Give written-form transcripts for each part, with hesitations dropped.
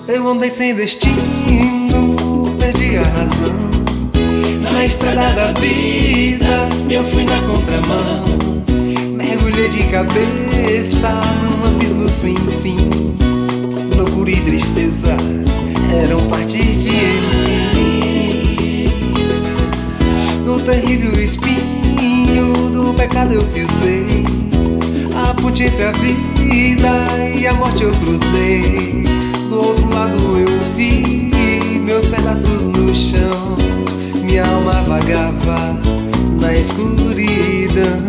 Eu andei sem destino, perdi a razão. Na estrada da vida eu fui na contramão. Mergulhei de cabeça num abismo sem fim. Loucura e tristeza eram partes de mim. No terrível espinho do pecado eu pisei. A ponte entre a vida e a morte eu cruzei. Do outro lado eu vi meus pedaços no chão. Minha alma vagava na escuridão.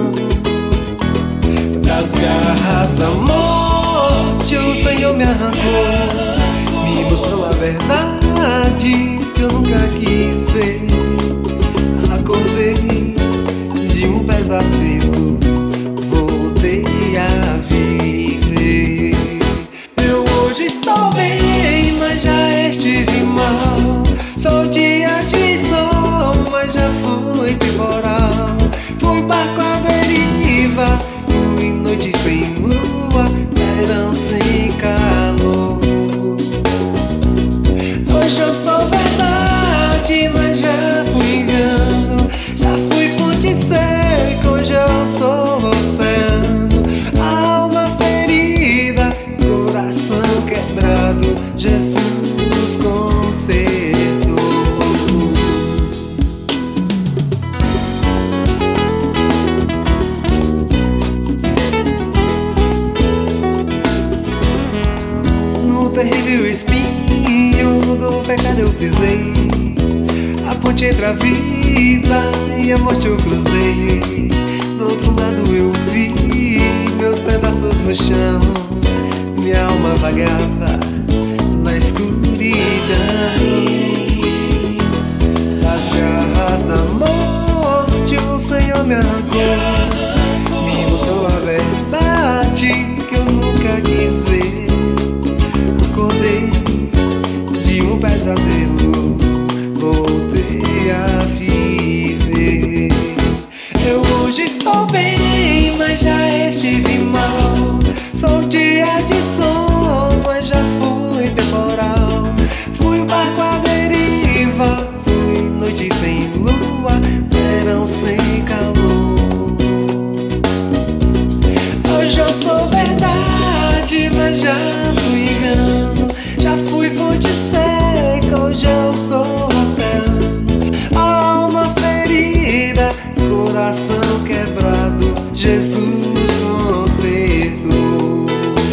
Das garras da morte o Senhor me arrancou. Me mostrou a verdade que eu nunca quis ver. Acordei de um pesadelo, voltei a viver. Eu hoje estou bem, mas já estive mal. Sou dia de sol, mas já fui temporal. Fui barco à deriva, fui noite sem lua, verão sem calor. Hoje eu sou verdade, mas já fui engano. Já fui fonte seca, hoje eu sou oceano. Alma ferida, coração quebrado, Jesus consertou. No terrível espinho do pecado eu pisei. A ponte entre a vida e a morte eu cruzei. Do outro lado eu vi meus pedaços no chão. Minha alma vagava na escuridão. Das garras da morte o Senhor me arrancou. Me mostrou a verdade que eu nunca quis ver. Acordei de um pesadelo, voltei a viver. Eu hoje estou bem, mas já estive mal. Sou dia de sol, mas já fui temporal. Fui barco à deriva, fui noite sem lua, verão sem calor. Hoje eu sou verdade, mas já fui engano. Já fui fonte seca, hoje eu sou oceano. Alma ferida, coração quebrado, Jesus consertou.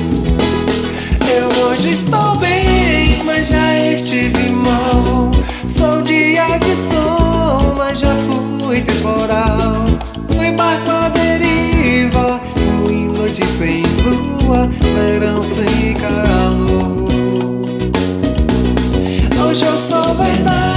Eu hoje estou bem, mas já estive mal. Sou dia de sol, mas já fui temporal. Fui barco à deriva, fui noite sem lua, verão sem calor. Hoje eu sou verdade.